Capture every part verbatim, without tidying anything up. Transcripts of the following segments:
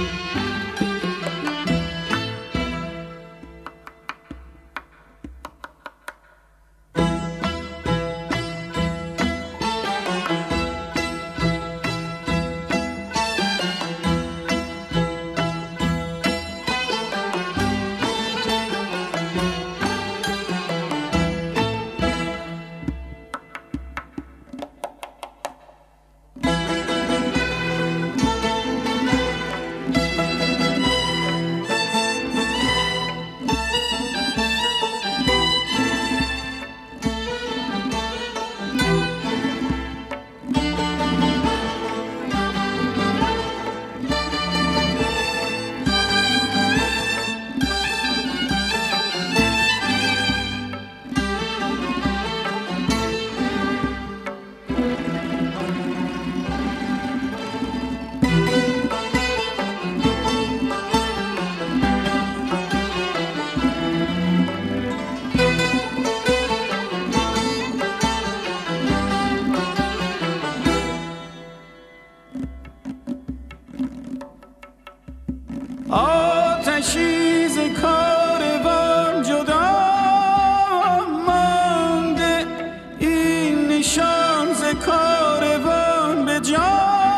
آتشی ز کاروان جدا مانده، این نشان ز کاروان به جا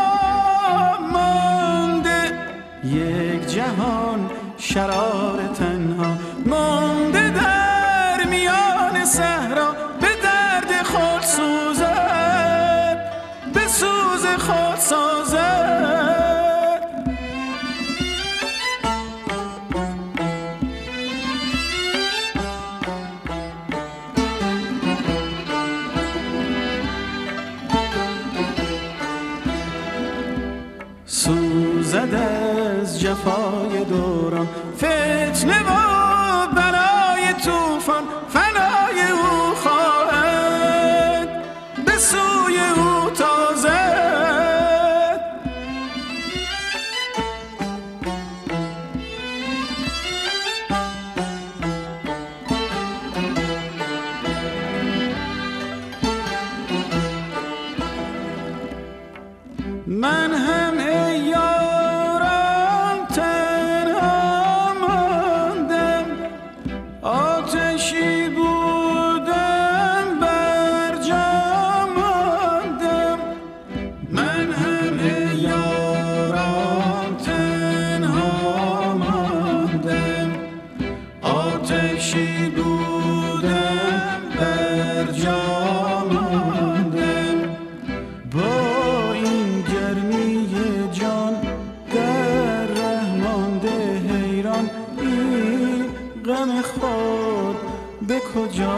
مانده. یک جهان شرار تنها مانده در میان صحرا، به درد خود سوزد، به سوز خود سازد. سوزد از جفای دوران، فتنه و بلای طوفان، فنای او خواهد، به سوی او تازد. من هم ای یاران تنها ماندم، آتشی بودم بر جا ماندم. من هم ای یاران تنها ماندم، آتشی بودم بر جا ماندم. با گرمی جان در ره مانده حیران، این غم خود به کجا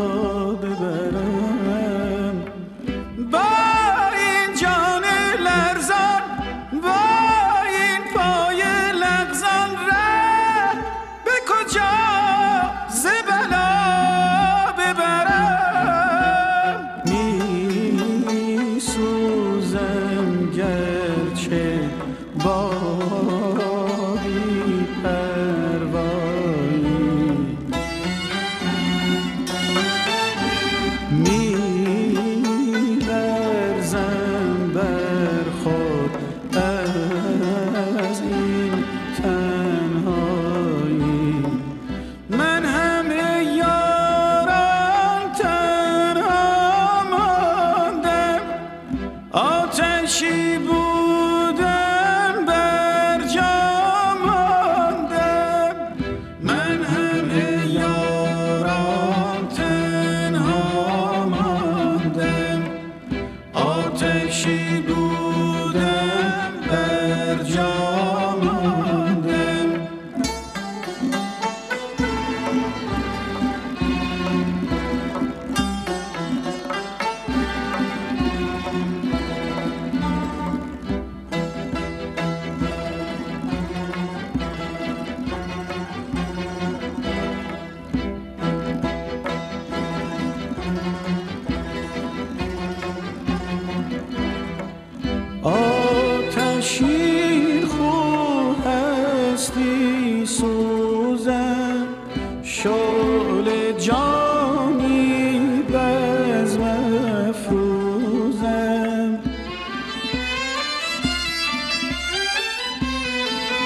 ببرم؟ با این جان لرزان، با این پای لغزان، ره به کجا ز بلا ببرم؟ می سوزم گرچه با بی پروایی، می لرزم بر خود از این تنهایی. من همه یاران تنها ماندم، آتشی بودم بر جا ماندم. من همه یاران تنها ماندم، آتشی بودم بر جا ماندم. آتشین خو هستی سوزم، شعله جانی بزم افروزم.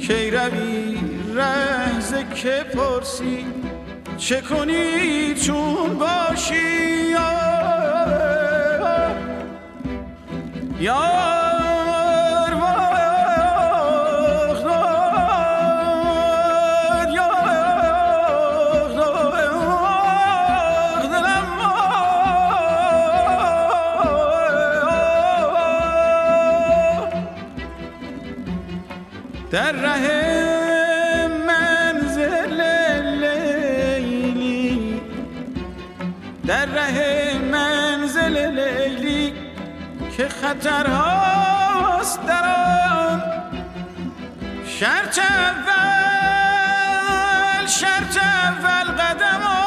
کی روی رهز که پرسی چه کنی چون باشی یار وقت داد یار وقت دلم در ره منزل لیلی در ره منزل لیلی که خطرهاست در آن شرط اول شرط اول قدم